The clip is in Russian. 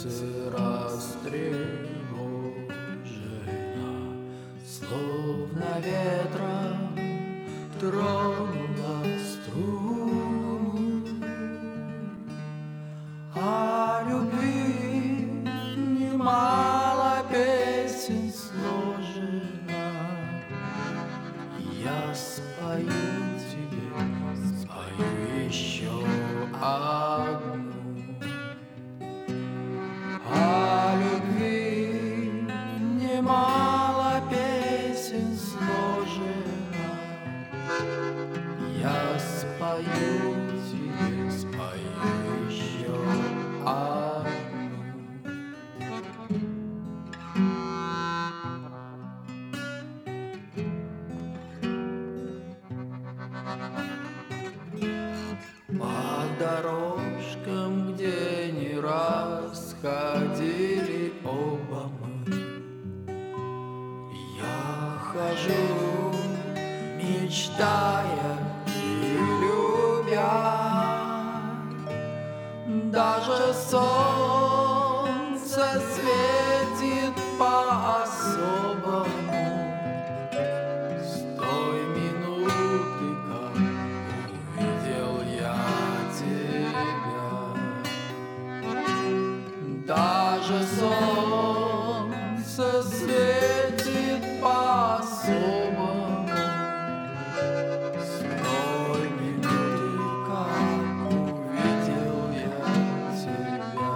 сердце растревожено, словно ветром тронула струну. О любви немало песен сложено, я спою тебе, спою еще одну. О любви немало песен сложено, я спою тебе, спою еще одну. По дорожкам, где не раз ходили оба мы, я хожу, мечтая и любя. Даже солнце светит по-особому с той минуты, как увидел я тебя. Даже солнце светит по-особому с той минуты, как увидел я тебя.